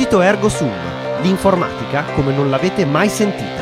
Digito Ergo Sum, l'informatica come non l'avete mai sentita.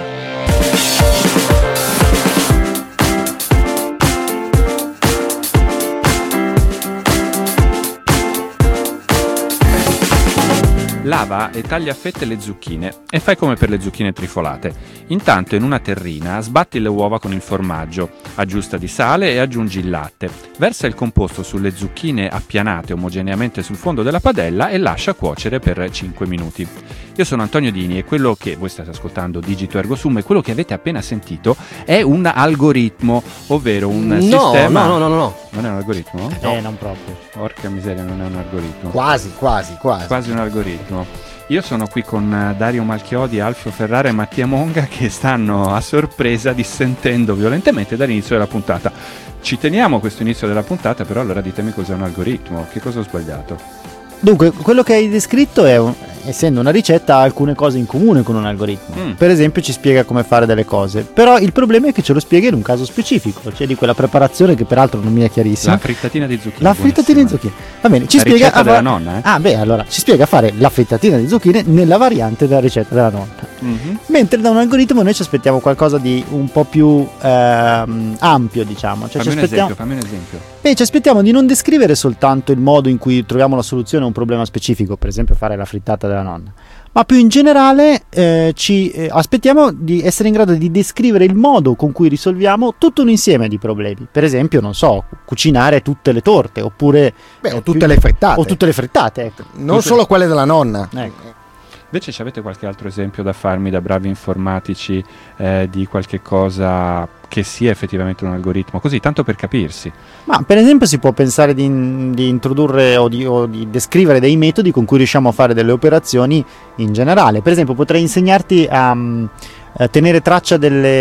Lava e taglia a fette le zucchine e fai come per le zucchine trifolate. Intanto in una terrina sbatti le uova con il formaggio, aggiusta di sale e aggiungi il latte. Versa il composto sulle zucchine appianate omogeneamente sul fondo della padella e lascia cuocere per 5 minuti. Io sono Antonio Dini e quello che voi state ascoltando, Digito Ergo Sum, e quello che avete appena sentito è un algoritmo, ovvero un sistema... No. Non è un algoritmo? No, non proprio. Porca miseria, non è un algoritmo. Quasi. Quasi un algoritmo. Io sono qui con Dario Malchiodi, Alfio Ferrara e Mattia Monga, che stanno a sorpresa dissentendo violentemente dall'inizio della puntata. Ci teniamo a questo inizio della puntata, però allora ditemi cos'è un algoritmo, che cosa ho sbagliato? Dunque, quello che hai descritto è, essendo una ricetta, ha alcune cose in comune con un algoritmo. Per esempio ci spiega come fare delle cose, però il problema è che ce lo spiega in un caso specifico, cioè di quella preparazione che peraltro non mi è chiarissima. La frittatina di zucchine. La frittatina di zucchine. Va bene, ci la spiega ricetta della nonna, allora ci spiega a fare la frittatina di zucchine nella variante della ricetta della nonna. Mm-hmm. Mentre da un algoritmo noi ci aspettiamo qualcosa di un po' più ampio, diciamo. Cioè, fammi un esempio. Ci aspettiamo di non descrivere soltanto il modo in cui troviamo la soluzione a un problema specifico, per esempio fare la frittata della nonna, ma più in generale ci aspettiamo di essere in grado di descrivere il modo con cui risolviamo tutto un insieme di problemi. Per esempio, non so, cucinare tutte le torte, oppure o tutte le frittate. O tutte le frittate, ecco. Non solo quelle della nonna. Ecco. Invece ci avete qualche altro esempio da farmi, da bravi informatici, di qualche cosa che sia effettivamente un algoritmo, così tanto per capirsi? Ma per esempio si può pensare di introdurre o di descrivere dei metodi con cui riusciamo a fare delle operazioni in generale. Per esempio potrei insegnarti a tenere traccia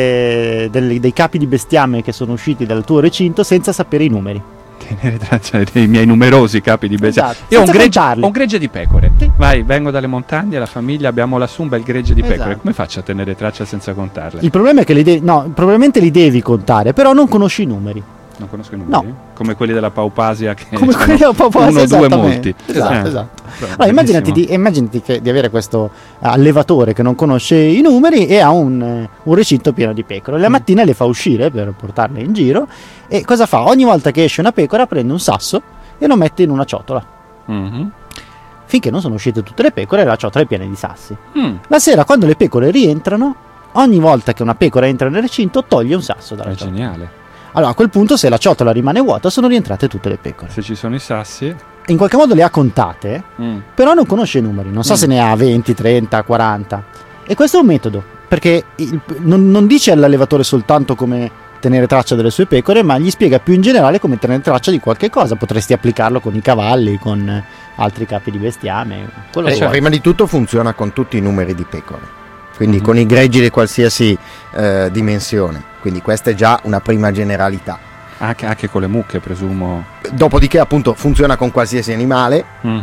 dei capi di bestiame che sono usciti dal tuo recinto senza sapere i numeri. Tenere traccia dei miei numerosi capi di bestiame. Esatto. Io ho un gregge di pecore. Sì. Vai, vengo dalle montagne, la famiglia, abbiamo lassù un bel gregge di pecore. Esatto. Come faccio a tenere traccia senza contarle? Il problema è che probabilmente li devi contare, però non conosci i numeri. Non conosco i numeri? No. Come quelli della Paupasia che come quelli della Paupasia, uno o due molti. Esatto. Allora, immaginati di avere questo allevatore che non conosce i numeri e ha un recinto pieno di pecore. La mattina le fa uscire per portarle in giro e cosa fa? Ogni volta che esce una pecora prende un sasso e lo mette in una ciotola. Mm-hmm. Finché non sono uscite tutte le pecore e la ciotola è piena di sassi. La sera, quando le pecore rientrano, ogni volta che una pecora entra nel recinto toglie un sasso dalla ciotola. È geniale. Allora a quel punto, se la ciotola rimane vuota, sono rientrate tutte le pecore. Se ci sono i sassi, in qualche modo le ha contate, però non conosce i numeri, non sa se ne ha 20, 30, 40. E questo è un metodo, perché non dice all'allevatore soltanto come tenere traccia delle sue pecore, ma gli spiega più in generale come tenere traccia di qualche cosa. Potresti applicarlo con i cavalli, con altri capi di bestiame. Prima di tutto funziona con tutti i numeri di pecore, quindi con i greggi di qualsiasi dimensione. Quindi questa è già una prima generalità. Anche con le mucche, presumo. Dopodiché appunto funziona con qualsiasi animale,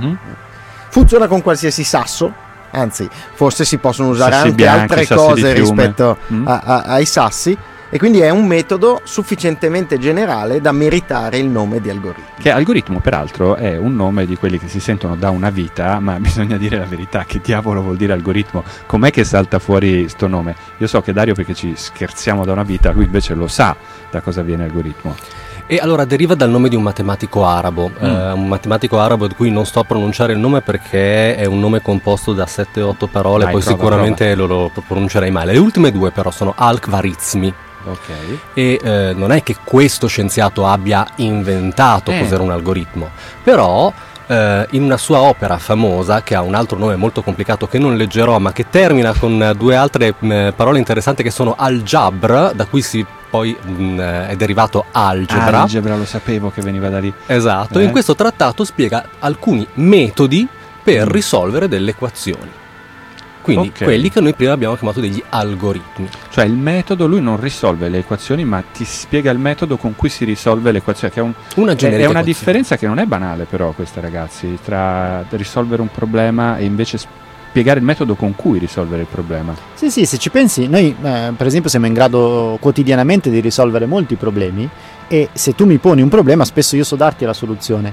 funziona con qualsiasi sasso, anzi forse si possono usare sassi anche bianchi, altre sassi cose di fiume. rispetto ai sassi, e quindi è un metodo sufficientemente generale da meritare il nome di algoritmo. Che algoritmo peraltro è un nome di quelli che si sentono da una vita, ma bisogna dire la verità, che diavolo vuol dire algoritmo? Com'è che salta fuori sto nome? Io so che Dario, perché ci scherziamo da una vita, lui invece lo sa da cosa viene algoritmo. E allora deriva dal nome di un matematico arabo, un matematico arabo di cui non sto a pronunciare il nome perché è un nome composto da 7-8 parole. Dai, poi prova. sicuramente lo pronuncerei male. Le ultime due però sono Al-Khwarizmi. Ok. E non è che questo scienziato abbia inventato cos'era un algoritmo, però in una sua opera famosa, che ha un altro nome molto complicato che non leggerò, ma che termina con due altre parole interessanti che sono Al-Jabr, da cui poi è derivato algebra. Algebra, lo sapevo che veniva da lì. Esatto, in questo trattato spiega alcuni metodi per risolvere delle equazioni. Quindi quelli che noi prima abbiamo chiamato degli algoritmi. Cioè il metodo, lui non risolve le equazioni, ma ti spiega il metodo con cui si risolve l'equazione, che è una è una differenza che non è banale però questa, ragazzi, tra risolvere un problema e invece spiegare il metodo con cui risolvere il problema. Sì, se ci pensi, noi per esempio siamo in grado quotidianamente di risolvere molti problemi, e se tu mi poni un problema spesso io so darti la soluzione.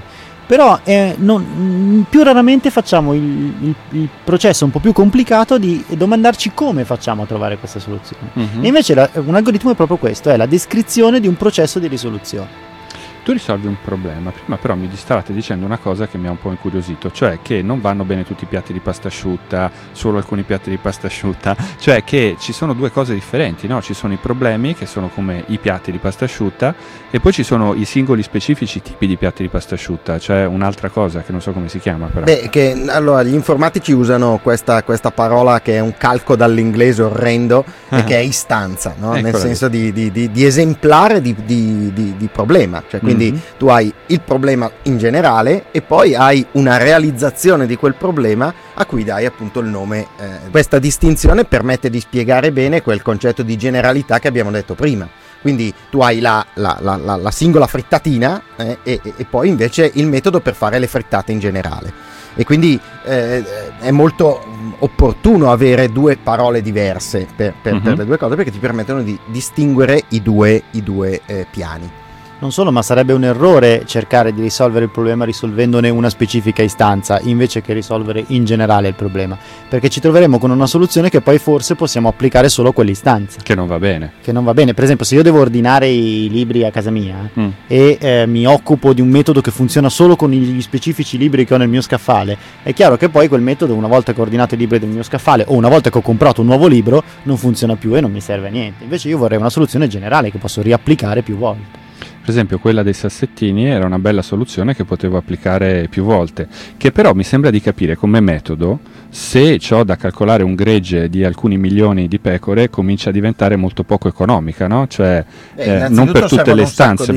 Però più raramente facciamo il processo un po' più complicato di domandarci come facciamo a trovare questa soluzione. E invece un algoritmo è proprio questo, è la descrizione di un processo di risoluzione. Tu risolvi un problema, prima però mi distavate dicendo una cosa che mi ha un po' incuriosito, cioè che non vanno bene tutti i piatti di pasta asciutta, solo alcuni piatti di pasta asciutta, cioè che ci sono due cose differenti, no? Ci sono i problemi che sono come i piatti di pasta asciutta e poi ci sono i singoli specifici tipi di piatti di pasta asciutta, cioè un'altra cosa che non so come si chiama però. Allora gli informatici usano questa parola che è un calco dall'inglese orrendo e che è istanza, no? Nel senso di esemplare di problema, cioè quindi tu hai il problema in generale e poi hai una realizzazione di quel problema a cui dai appunto il nome. Questa distinzione permette di spiegare bene quel concetto di generalità che abbiamo detto prima. Quindi tu hai la singola frittatina e poi invece il metodo per fare le frittate in generale. E quindi è molto opportuno avere due parole diverse per le due cose, perché ti permettono di distinguere i due piani. Non solo, ma sarebbe un errore cercare di risolvere il problema risolvendone una specifica istanza invece che risolvere in generale il problema, perché ci troveremo con una soluzione che poi forse possiamo applicare solo a quell'istanza. Che non va bene. Per esempio, se io devo ordinare i libri a casa mia e mi occupo di un metodo che funziona solo con gli specifici libri che ho nel mio scaffale, è chiaro che poi quel metodo, una volta che ho ordinato i libri del mio scaffale o una volta che ho comprato un nuovo libro, non funziona più e non mi serve a niente. Invece io vorrei una soluzione generale che posso riapplicare più volte. Per esempio quella dei sassettini era una bella soluzione che potevo applicare più volte, che però mi sembra di capire come metodo, se ho da calcolare un gregge di alcuni milioni di pecore, comincia a diventare molto poco economica, no? Cioè non per tutte le istanze.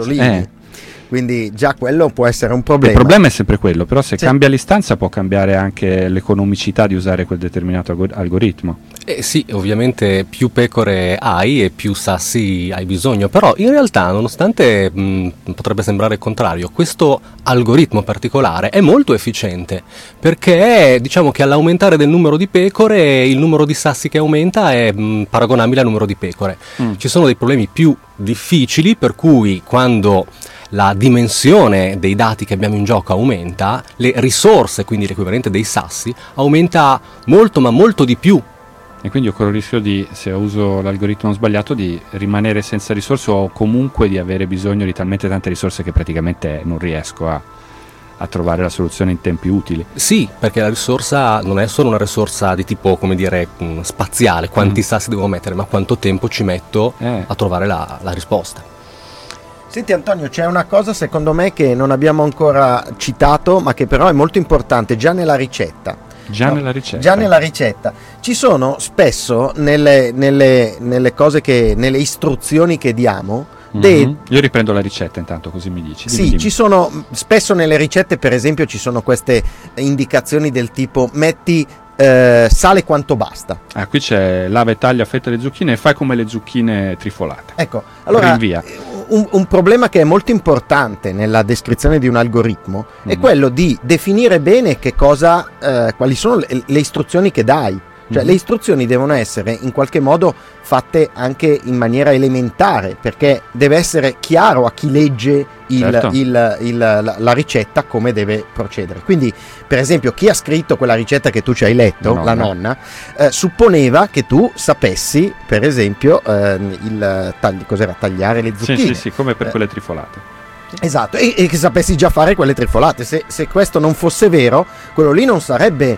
Quindi già quello può essere un problema. Il problema è sempre quello, però se cambia l'istanza può cambiare anche l'economicità di usare quel determinato algoritmo. Sì, ovviamente più pecore hai e più sassi hai bisogno, però in realtà, nonostante potrebbe sembrare il contrario, questo algoritmo particolare è molto efficiente, perché diciamo che all'aumentare del numero di pecore il numero di sassi che aumenta è paragonabile al numero di pecore. Ci sono dei problemi più difficili, per cui quando la dimensione dei dati che abbiamo in gioco aumenta, le risorse, quindi l'equivalente dei sassi, aumenta molto ma molto di più. E quindi io corro il rischio di, se uso l'algoritmo sbagliato, di rimanere senza risorse o comunque di avere bisogno di talmente tante risorse che praticamente non riesco a trovare la soluzione in tempi utili. Sì, perché la risorsa non è solo una risorsa di tipo, come dire, spaziale, quanti sassi devo mettere, ma quanto tempo ci metto a trovare la risposta. Senti Antonio, c'è una cosa secondo me che non abbiamo ancora citato, ma che però è molto importante già nella ricetta. Già nella ricetta. Ci sono spesso nelle cose nelle istruzioni che diamo. Io riprendo la ricetta intanto, così mi dici. Dimmi. Ci sono spesso nelle ricette, per esempio, ci sono queste indicazioni del tipo metti sale quanto basta. Qui c'è lava e taglia fette le zucchine e fai come le zucchine trifolate. Ecco, allora rinvia. Un problema che è molto importante nella descrizione di un algoritmo è quello di definire bene che cosa, quali sono le istruzioni che dai. Cioè le istruzioni devono essere in qualche modo fatte anche in maniera elementare, perché deve essere chiaro a chi legge la ricetta come deve procedere. Quindi, per esempio, chi ha scritto quella ricetta che tu ci hai letto, la nonna, supponeva che tu sapessi, per esempio, cos'era, tagliare le zucchine. Sì, come per quelle trifolate. Esatto, e che sapessi già fare quelle trifolate. Se questo non fosse vero, quello lì non sarebbe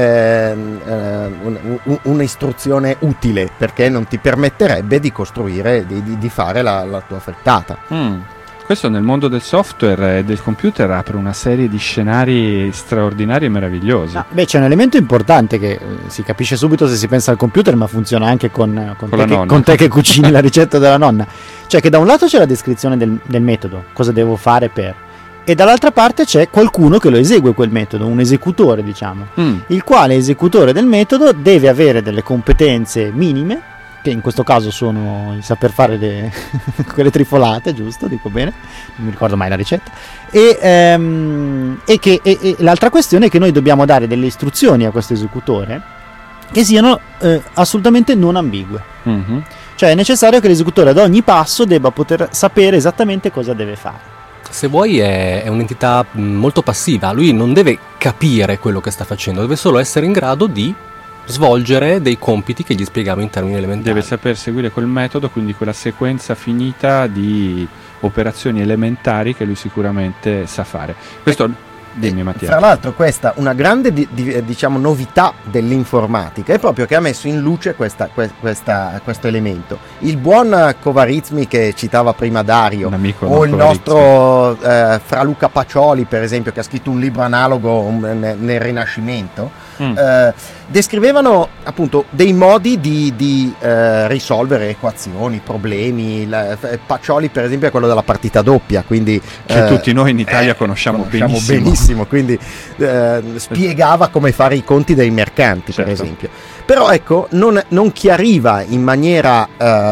un'istruzione utile, perché non ti permetterebbe di costruire, di fare la tua frittata. Questo nel mondo del software e del computer apre una serie di scenari straordinari e meravigliosi. C'è un elemento importante che si capisce subito se si pensa al computer, ma funziona anche con te che cucini la ricetta della nonna. Cioè che da un lato c'è la descrizione del metodo, cosa devo fare per, e dall'altra parte c'è qualcuno che lo esegue quel metodo, un esecutore, diciamo, il quale esecutore del metodo deve avere delle competenze minime, che in questo caso sono il saper fare quelle trifolate, giusto? Dico bene, non mi ricordo mai la ricetta. E l'altra questione è che noi dobbiamo dare delle istruzioni a questo esecutore che siano assolutamente non ambigue. Cioè è necessario che l'esecutore ad ogni passo debba poter sapere esattamente cosa deve fare. se vuoi è un'entità molto passiva. Lui non deve capire quello che sta facendo, deve solo essere in grado di svolgere dei compiti che gli spiegavo in termini elementari. Deve saper seguire quel metodo, quindi quella sequenza finita di operazioni elementari che lui sicuramente sa fare. Questo dimmi, Mattia. Fra l'altro questa una grande diciamo novità dell'informatica è proprio che ha messo in luce questo elemento. Il buon Covarizmi che citava prima Dario, o il nostro Fra Luca Pacioli per esempio, che ha scritto un libro analogo nel Rinascimento, descrivevano appunto dei modi di risolvere equazioni, problemi. Pacioli per esempio è quello della partita doppia, quindi che tutti noi in Italia conosciamo benissimo, quindi spiegava come fare i conti dei mercanti, certo, per esempio. Però ecco, non chiariva in maniera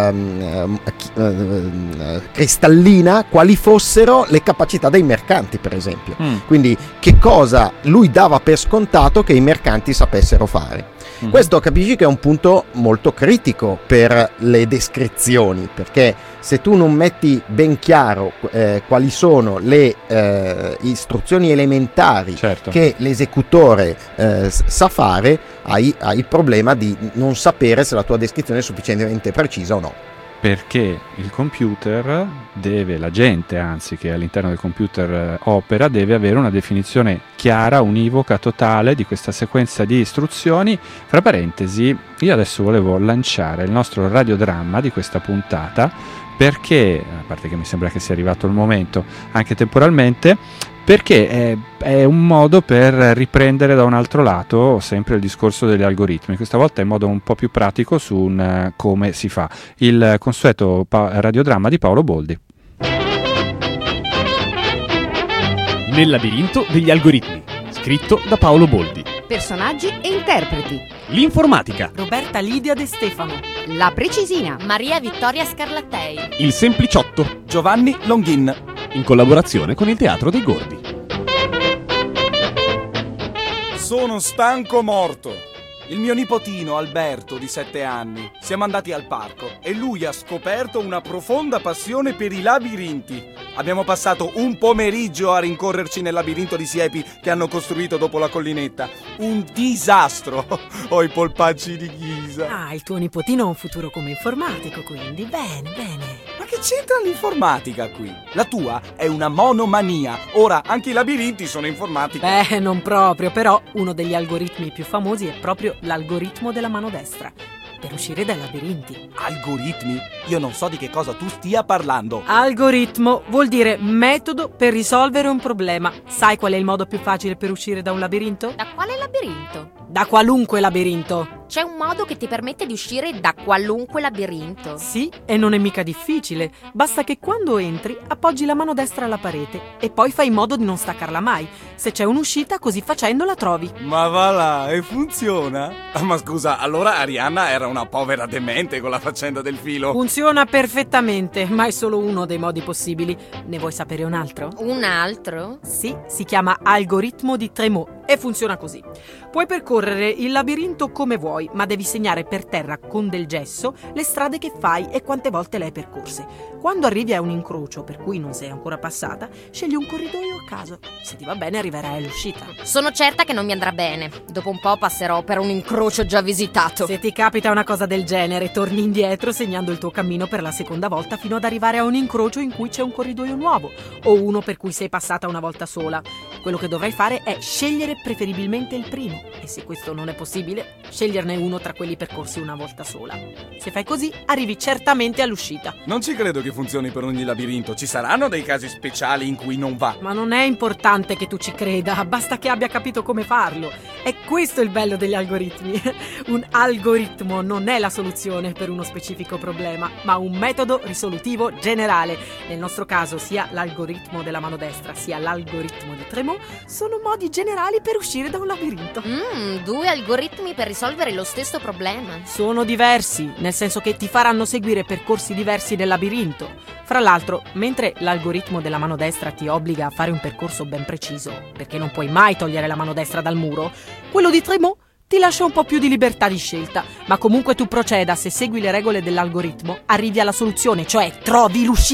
cristallina quali fossero le capacità dei mercanti, per esempio. Quindi che cosa lui dava per scontato che i mercanti sapessero fare. Questo capisci che è un punto molto critico per le descrizioni, perché se tu non metti ben chiaro quali sono le istruzioni elementari, certo, che l'esecutore sa fare, hai il problema di non sapere se la tua descrizione è sufficientemente precisa o no. Perché il computer la gente anzi che all'interno del computer opera, deve avere una definizione chiara, univoca, totale di questa sequenza di istruzioni. Fra parentesi, io adesso volevo lanciare il nostro radiodramma di questa puntata, perché, a parte che mi sembra che sia arrivato il momento anche temporalmente, perché è un modo per riprendere da un altro lato sempre il discorso degli algoritmi, questa volta in modo un po' più pratico su come si fa. Il consueto radiodramma di Paolo Boldi. Nel labirinto degli algoritmi, scritto da Paolo Boldi. Personaggi e interpreti: l'informatica, Roberta Lidia De Stefano, la precisina, Maria Vittoria Scarlattei, il sempliciotto, Giovanni Longhin, in collaborazione con il Teatro dei Gordi. Sono stanco morto. Il mio nipotino Alberto, di 7 anni, siamo andati al parco e lui ha scoperto una profonda passione per i labirinti. Abbiamo passato un pomeriggio a rincorrerci nel labirinto di siepi che hanno costruito dopo la collinetta. Un disastro! Ho i polpacci di ghisa. Ah, il tuo nipotino ha un futuro come informatico, quindi. Bene, bene. Ma che c'entra l'informatica qui? La tua è una monomania. Ora, anche i labirinti sono informatica. Beh, non proprio, però uno degli algoritmi più famosi è proprio l'algoritmo della mano destra, per uscire dai labirinti. Algoritmi? Io non so di che cosa tu stia parlando. Algoritmo vuol dire metodo per risolvere un problema. Sai qual è il modo più facile per uscire da un labirinto? Da quale labirinto? Da qualunque labirinto. C'è un modo che ti permette di uscire da qualunque labirinto. Sì, e non è mica difficile. Basta che quando entri appoggi la mano destra alla parete e poi fai in modo di non staccarla mai. Se c'è un'uscita, così facendo la trovi. Ma va là, e funziona? Ma scusa, allora Arianna era una povera demente con la faccenda del filo. Funziona perfettamente, ma è solo uno dei modi possibili. Ne vuoi sapere un altro? Un altro? Sì, si chiama algoritmo di Tremot e funziona così. Puoi percorrere il labirinto come vuoi, ma devi segnare per terra con del gesso le strade che fai e quante volte le hai percorse. Quando arrivi a un incrocio per cui non sei ancora passata, scegli un corridoio a caso. Se ti va bene arriverai all'uscita. Sono certa che non mi andrà bene. Dopo un po' passerò per un incrocio già visitato. Se ti capita una cosa del genere, torni indietro segnando il tuo cammino per la seconda volta fino ad arrivare a un incrocio in cui c'è un corridoio nuovo o uno per cui sei passata una volta sola. Quello che dovrai fare è scegliere preferibilmente il primo e se questo non è possibile, sceglierne uno tra quelli percorsi una volta sola. Se fai così, arrivi certamente all'uscita. Non ci credo che funzioni per ogni labirinto. Ci saranno dei casi speciali in cui non va. Ma non è importante che tu ci creda, basta che abbia capito come farlo. È questo il bello degli algoritmi. Un algoritmo non è la soluzione per uno specifico problema, ma un metodo risolutivo generale. Nel nostro caso, sia l'algoritmo della mano destra, sia l'algoritmo di Tremot sono modi generali per uscire da un labirinto. 2 algoritmi per risolvere lo stesso problema. Sono diversi, nel senso che ti faranno seguire percorsi diversi del labirinto. Fra l'altro, mentre l'algoritmo della mano destra ti obbliga a fare un percorso ben preciso, perché non puoi mai togliere la mano destra dal muro, quello di Tremot ti lascia un po' più di libertà di scelta, ma comunque tu proceda, se segui le regole dell'algoritmo, arrivi alla soluzione, cioè trovi l'uscita.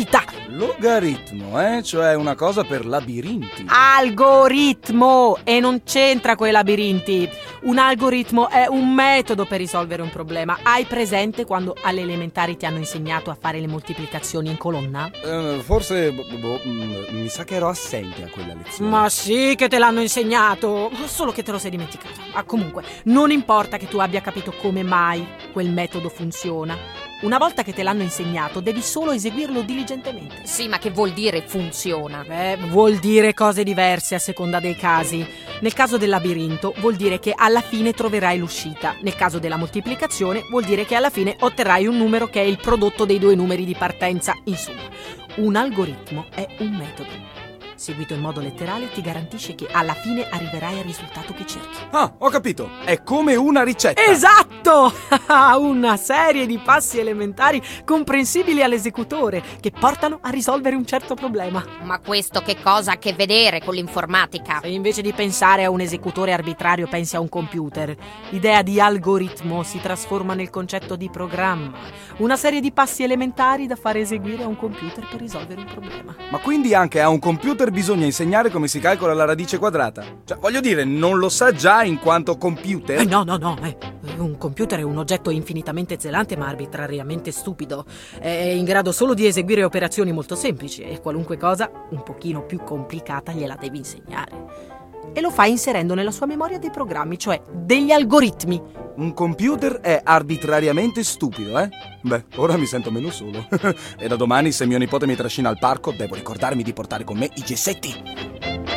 Logaritmo, cioè una cosa per labirinti. Algoritmo! E non c'entra coi labirinti. Un algoritmo è un metodo per risolvere un problema. Hai presente quando alle elementari ti hanno insegnato a fare le moltiplicazioni in colonna? Forse mi sa che ero assente a quella lezione. Ma sì che te l'hanno insegnato, solo che te lo sei dimenticato. Ma comunque, non importa che tu abbia capito come mai quel metodo funziona. Una volta che te l'hanno insegnato, devi solo eseguirlo diligentemente. Sì, ma che vuol dire funziona? Vuol dire cose diverse a seconda dei casi. Nel caso del labirinto vuol dire che alla fine troverai l'uscita. Nel caso della moltiplicazione vuol dire che alla fine otterrai un numero che è il prodotto dei due numeri di partenza. Insomma, un algoritmo è un metodo. Seguito in modo letterale ti garantisce che alla fine arriverai al risultato che cerchi. Ah, ho capito! È come una ricetta! Esatto! Una serie di passi elementari comprensibili all'esecutore che portano a risolvere un certo problema. Ma questo che cosa ha a che vedere con l'informatica? Se invece di pensare a un esecutore arbitrario pensi a un computer, l'idea di algoritmo si trasforma nel concetto di programma. Una serie di passi elementari da fare eseguire a un computer per risolvere un problema. Ma quindi anche a un computer bisogna insegnare come si calcola la radice quadrata? Cioè, voglio dire, non lo sa già in quanto computer? No. Un computer è un oggetto infinitamente zelante ma arbitrariamente stupido. È in grado solo di eseguire operazioni molto semplici e qualunque cosa un pochino più complicata gliela devi insegnare. E lo fai inserendo nella sua memoria dei programmi, cioè degli algoritmi. Un computer è arbitrariamente stupido, eh? Beh, ora mi sento meno solo. E da domani, se mio nipote mi trascina al parco, devo ricordarmi di portare con me i gessetti.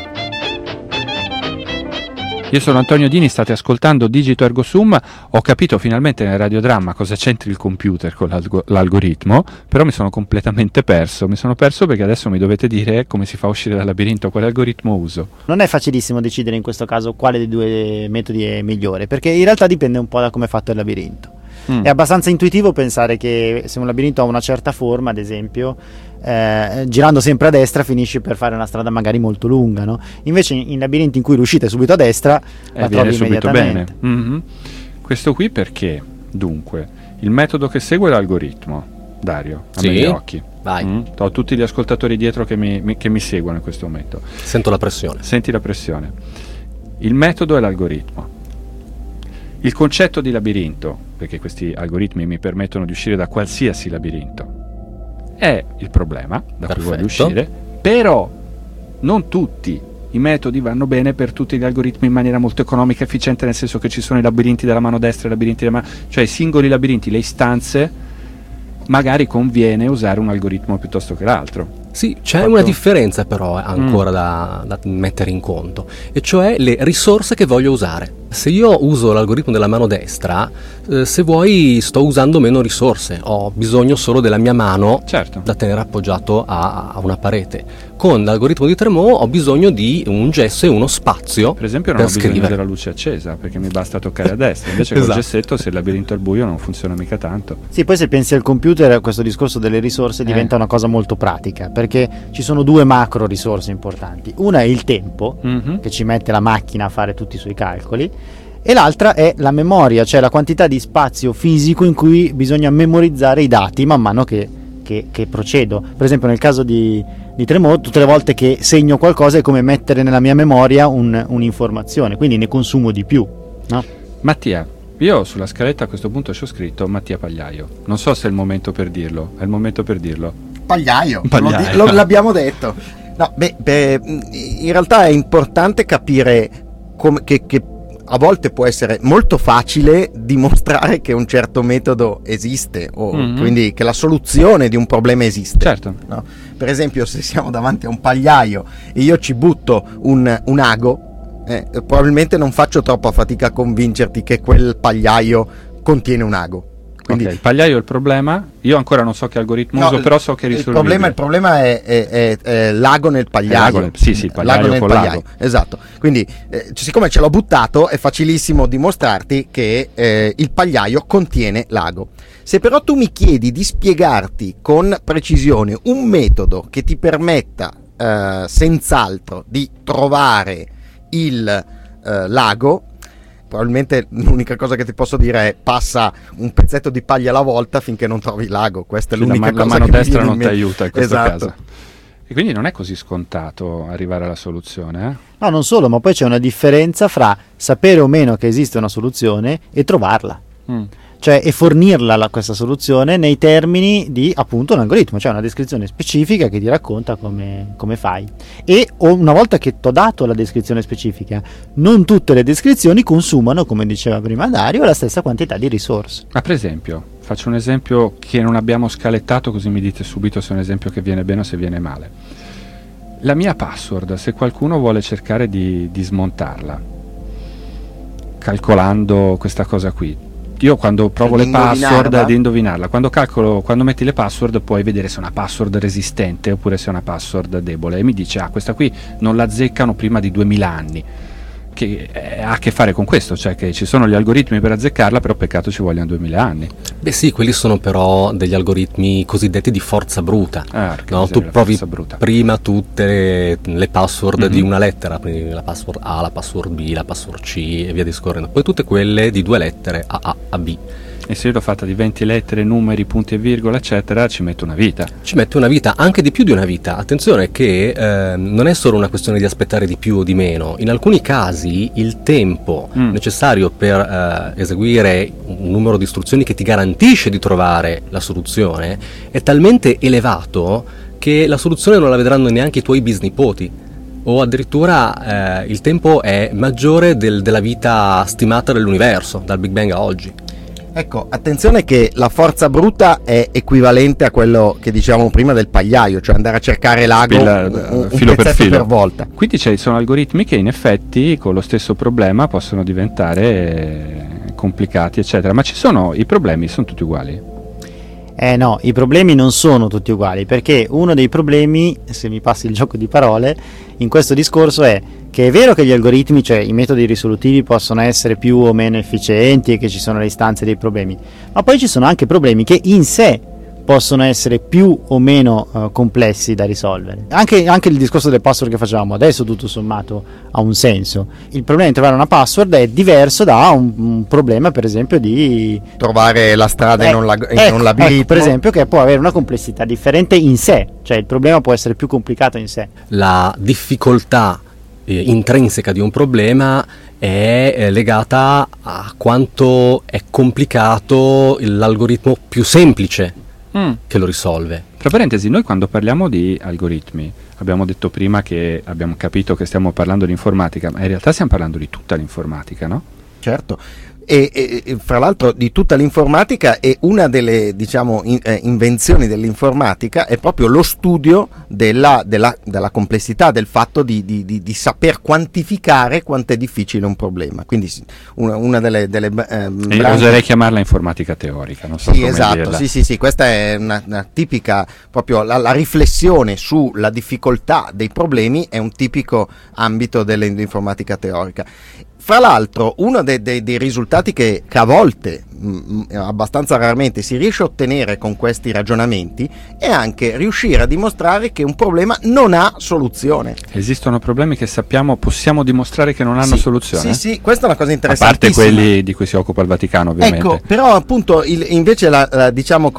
Io sono Antonio Dini, state ascoltando Digito Ergo Sum. Ho capito finalmente nel radiodramma cosa c'entri il computer con l'algoritmo, però mi sono completamente perso. Mi sono perso perché adesso mi dovete dire come si fa a uscire dal labirinto, quale algoritmo uso. Non è facilissimo decidere in questo caso quale dei due metodi è migliore, perché in realtà dipende un po' da come è fatto il labirinto. È abbastanza intuitivo pensare che se un labirinto ha una certa forma, ad esempio, girando sempre a destra finisci per fare una strada magari molto lunga, no? Invece in labirinti in cui l'uscita è subito a destra la trovi immediatamente. Bene. Mm-hmm. Questo qui perché? Dunque, il metodo che segue l'algoritmo, Dario, a me gli occhi. Vai. Ho tutti gli ascoltatori dietro che mi seguono in questo momento. Sento la pressione. Senti la pressione. Il metodo è l'algoritmo. Il concetto di labirinto, perché questi algoritmi mi permettono di uscire da qualsiasi labirinto, è il problema da cui voglio uscire, però non tutti i metodi vanno bene per tutti gli algoritmi in maniera molto economica e efficiente, nel senso che ci sono i labirinti della mano destra e i labirinti della mano, cioè i singoli labirinti, le istanze, magari conviene usare un algoritmo piuttosto che l'altro. Sì, c'è una differenza però ancora da mettere in conto, e cioè le risorse che voglio usare. Se io uso l'algoritmo della mano destra, se vuoi sto usando meno risorse, ho bisogno solo della mia mano da tenere appoggiato a una parete. Con l'algoritmo di Tremò ho bisogno di un gesso e uno spazio, per esempio non ho bisogno della luce accesa, perché mi basta toccare a destra, invece col gessetto, se il labirinto è al buio, non funziona mica tanto. Sì, poi se pensi al computer, questo discorso delle risorse diventa una cosa molto pratica, perché ci sono due macro risorse importanti. Una è il tempo, che ci mette la macchina a fare tutti i suoi calcoli, e l'altra è la memoria, cioè la quantità di spazio fisico in cui bisogna memorizzare i dati man mano che procedo. Per esempio nel caso di Tremò, tutte le volte che segno qualcosa è come mettere nella mia memoria un'informazione, quindi ne consumo di più, no? Mattia, io sulla scaletta a questo punto ci ho scritto Mattia Pagliaio, non so se è il momento per dirlo. È il momento per dirlo? Pagliaio. L'abbiamo detto. No, in realtà è importante capire che a volte può essere molto facile dimostrare che un certo metodo esiste, o quindi che la soluzione di un problema esiste. Certo. No? Per esempio, se siamo davanti a un pagliaio e io ci butto un ago, probabilmente non faccio troppa fatica a convincerti che quel pagliaio contiene un ago. Quindi, il pagliaio è il problema. Io ancora non so che algoritmo uso, però so che è risolvibile. Il problema è l'ago nel pagliaio. Il pagliaio nel pagliaio. Esatto. Quindi, siccome ce l'ho buttato, è facilissimo dimostrarti che il pagliaio contiene l'ago. Se però tu mi chiedi di spiegarti con precisione un metodo che ti permetta senz'altro di trovare il l'ago, probabilmente l'unica cosa che ti posso dire è passa un pezzetto di paglia alla volta finché non trovi il lago. Questa è l'unica cosa la mano che mi destra viene in non ti mente. aiuta in questo Esatto. caso. E quindi non è così scontato arrivare alla soluzione, No, non solo, ma poi c'è una differenza fra sapere o meno che esiste una soluzione e trovarla. Cioè, e fornirla questa soluzione nei termini di appunto un algoritmo, cioè una descrizione specifica che ti racconta come fai. E una volta che ti ho dato la descrizione specifica, non tutte le descrizioni consumano, come diceva prima Dario, la stessa quantità di risorse. Ma per esempio, faccio un esempio che non abbiamo scalettato, così mi dite subito se è un esempio che viene bene o se viene male. La mia password, se qualcuno vuole cercare di smontarla, calcolando questa cosa qui, io quando provo le password ad indovinarla, quando metti le password puoi vedere se è una password resistente oppure se è una password debole, e mi dice questa qui non la azzeccano prima di 2000 anni, che ha a che fare con questo, cioè che ci sono gli algoritmi per azzeccarla, però peccato ci vogliono 2000 anni. Beh sì, quelli sono però degli algoritmi cosiddetti di forza bruta, no? Tu provi prima tutte le password di una lettera, quindi la password A, la password B, la password C e via discorrendo, poi tutte quelle di 2 lettere, A, A, B. E se io l'ho fatta di 20 lettere, numeri, punti e virgola, eccetera, ci mette una vita. Ci mette una vita, anche di più di una vita. Attenzione che non è solo una questione di aspettare di più o di meno. In alcuni casi il tempo necessario per eseguire un numero di istruzioni che ti garantisce di trovare la soluzione è talmente elevato che la soluzione non la vedranno neanche i tuoi bisnipoti. O addirittura il tempo è maggiore della vita stimata dell'universo, dal Big Bang a oggi. Ecco, attenzione che la forza bruta è equivalente a quello che dicevamo prima del pagliaio, cioè andare a cercare l'ago un filo per filo per volta. Quindi sono algoritmi che in effetti con lo stesso problema possono diventare complicati, eccetera, ma i problemi sono tutti uguali? No, i problemi non sono tutti uguali, perché uno dei problemi, se mi passi il gioco di parole, in questo discorso è che è vero che gli algoritmi, cioè i metodi risolutivi, possono essere più o meno efficienti e che ci sono le istanze dei problemi, ma poi ci sono anche problemi che in sé possono essere più o meno complessi da risolvere. Anche il discorso del password che facevamo adesso tutto sommato ha un senso. Il problema di trovare una password è diverso da un problema, per esempio, di trovare la strada in un labirinto. Ecco, per esempio, che può avere una complessità differente in sé, cioè il problema può essere più complicato in sé. La difficoltà intrinseca di un problema è legata a quanto è complicato l'algoritmo più semplice che lo risolve. Tra parentesi, noi quando parliamo di algoritmi abbiamo detto prima che abbiamo capito che stiamo parlando di informatica, ma in realtà stiamo parlando di tutta l'informatica, no? Certo. E fra l'altro di tutta l'informatica, e una delle invenzioni dell'informatica è proprio lo studio della complessità, del fatto di saper quantificare quanto è difficile un problema. Quindi una delle oserei chiamarla informatica teorica, non so come dirla. Sì, questa è una tipica, proprio la riflessione sulla difficoltà dei problemi è un tipico ambito dell'informatica teorica. Fra l'altro, uno dei risultati che a volte, abbastanza raramente, si riesce a ottenere con questi ragionamenti è anche riuscire a dimostrare che un problema non ha soluzione. Esistono problemi che possiamo dimostrare che non hanno soluzione? Sì, questa è una cosa A interessantissima. parte quelli di cui si occupa il Vaticano, ovviamente. Ecco, però appunto invece la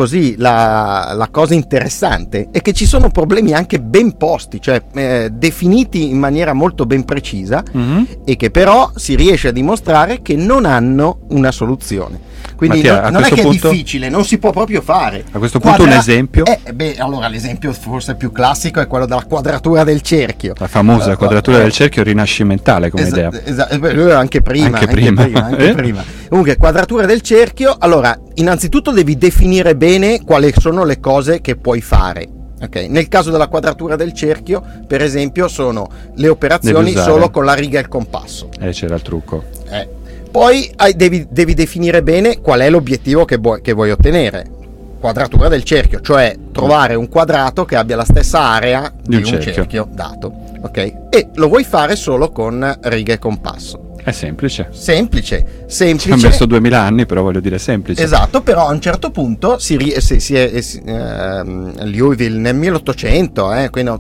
cosa interessante è che ci sono problemi anche ben posti, cioè definiti in maniera molto ben precisa, e che però si riesce a dimostrare che non hanno una soluzione. Quindi Mattia, non è che punto, è difficile, non si può proprio fare. A questo punto un esempio? Allora l'esempio forse più classico è quello della quadratura del cerchio. La famosa quadratura del cerchio rinascimentale come idea. Anche prima. Comunque, quadratura del cerchio, allora, innanzitutto devi definire bene quali sono le cose che puoi fare. Okay. Nel caso della quadratura del cerchio, per esempio, sono le operazioni solo con la riga e il compasso. C'era il trucco. Poi devi definire bene qual è l'obiettivo che vuoi ottenere. Quadratura del cerchio, cioè trovare un quadrato che abbia la stessa area di un cerchio dato. Ok? E lo vuoi fare solo con riga e compasso. È semplice. Semplice. Ci hanno messo 2000 anni, però voglio dire semplice. Esatto, però a un certo punto Liouville nel 1800, quindi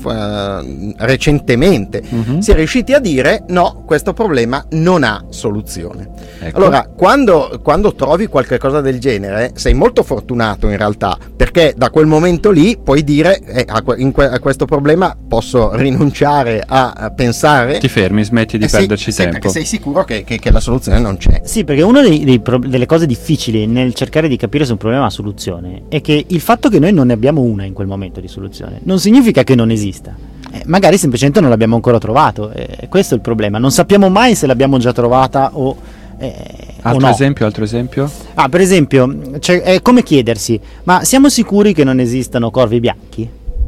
recentemente, si è riusciti a dire no, questo problema non ha soluzione. Ecco. Allora, quando trovi qualche cosa del genere, sei molto fortunato in realtà, perché da quel momento lì puoi dire a questo problema posso rinunciare a pensare. Ti fermi, smetti di perderci tempo. Perché sei sicuro che la soluzione non c'è. Sì, perché una delle cose difficili nel cercare di capire se un problema ha soluzione è che il fatto che noi non ne abbiamo una in quel momento di soluzione non significa che non esista. Magari semplicemente non l'abbiamo ancora trovato. Questo è il problema. Non sappiamo mai se l'abbiamo già trovata o altro no. esempio? Per esempio, è come chiedersi: ma siamo sicuri che non esistano corvi bianchi?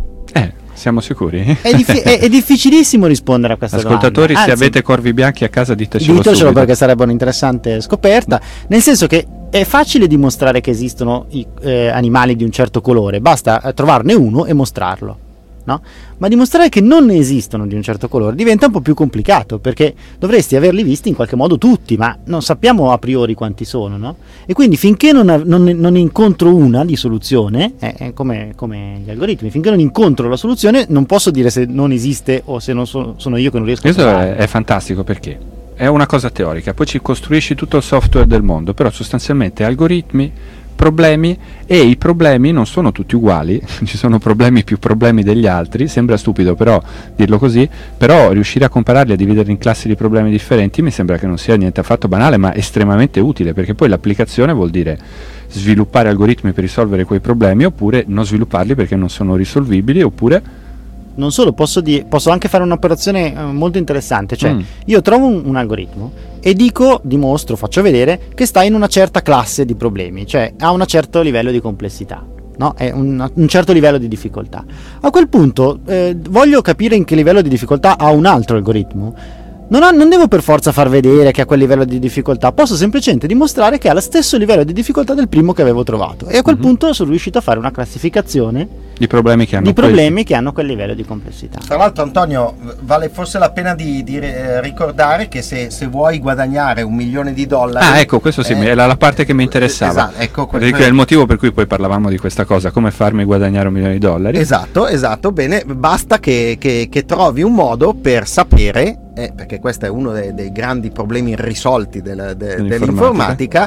Siamo sicuri? È difficilissimo rispondere a questa Ascoltatori, domanda. se avete corvi bianchi a casa ditecelo subito, perché sarebbe un'interessante scoperta, nel senso che è facile dimostrare che esistono animali di un certo colore, basta trovarne uno e mostrarlo, no? Ma dimostrare che non ne esistono di un certo colore diventa un po' più complicato, perché dovresti averli visti in qualche modo tutti, ma non sappiamo a priori quanti sono, no? E quindi finché non incontro una di soluzione, è come gli algoritmi, finché non incontro la soluzione non posso dire se non esiste o se non sono io che non riesco a trovare. Questo è fantastico, perché è una cosa teorica, poi ci costruisci tutto il software del mondo, però sostanzialmente algoritmi, problemi, e i problemi non sono tutti uguali, ci sono più problemi degli altri, sembra stupido però dirlo così, però riuscire a compararli, a dividerli in classi di problemi differenti mi sembra che non sia niente affatto banale, ma estremamente utile, perché poi l'applicazione vuol dire sviluppare algoritmi per risolvere quei problemi, oppure non svilupparli perché non sono risolvibili, oppure non solo, posso anche fare un'operazione molto interessante, cioè io trovo un algoritmo e dimostro, faccio vedere che sta in una certa classe di problemi, cioè ha un certo livello di complessità, no? È un certo livello di difficoltà. A quel punto voglio capire in che livello di difficoltà ha un altro algoritmo. Non devo per forza far vedere che ha quel livello di difficoltà, posso semplicemente dimostrare che ha lo stesso livello di difficoltà del primo che avevo trovato, e a quel punto sono riuscito a fare una classificazione di problemi che hanno quel livello di complessità. Tra l'altro, Antonio, vale forse la pena di ricordare che se vuoi guadagnare $1 milione ecco, questo sì, è la parte che mi interessava. Esatto, ecco, è il motivo per cui poi parlavamo di questa cosa, come farmi guadagnare $1 milione. Esatto, bene, basta che trovi un modo per sapere, perché questo è uno dei grandi problemi irrisolti dell'informatica,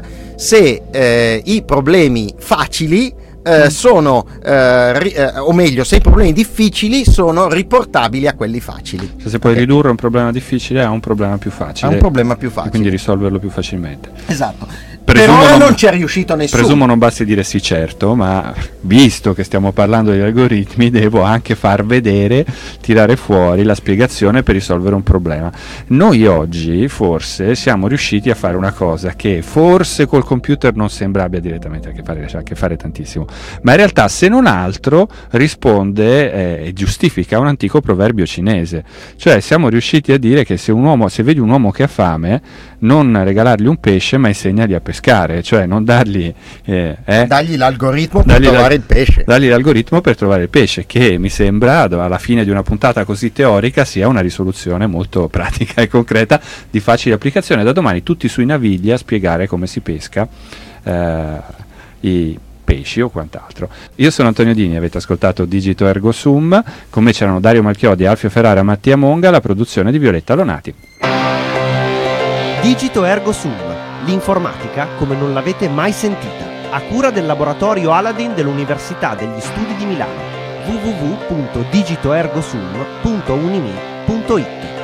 se i problemi facili sono o meglio, se i problemi difficili sono riportabili a quelli facili. Se puoi ridurre un problema difficile a un problema più facile. E quindi risolverlo più facilmente. Esatto. Per ora non ci è riuscito nessuno. Presumo non basti dire sì certo, ma visto che stiamo parlando di algoritmi, devo anche far vedere, tirare fuori la spiegazione per risolvere un problema. Noi oggi forse siamo riusciti a fare una cosa che forse col computer non sembra abbia direttamente a che fare, c'ha a che fare tantissimo, ma in realtà se non altro risponde e giustifica un antico proverbio cinese. Cioè siamo riusciti a dire che se vedi un uomo che ha fame, non regalargli un pesce ma insegnagli a pescare, cioè non dargli dagli l'algoritmo per trovare il pesce. Dagli l'algoritmo per trovare il pesce, che mi sembra alla fine di una puntata così teorica sia una risoluzione molto pratica e concreta, di facile applicazione. Da domani tutti sui Navigli a spiegare come si pesca i pesci o quant'altro. Io sono Antonio Dini, avete ascoltato Digito Ergo Sum, con me c'erano Dario Malchiodi, Alfio Ferrara, Mattia Monga, la produzione di Violetta Lonati. Digito Ergo Sum, l'informatica come non l'avete mai sentita, a cura del laboratorio Aladdin dell'Università degli Studi di Milano. www.digitoergosum.unimi.it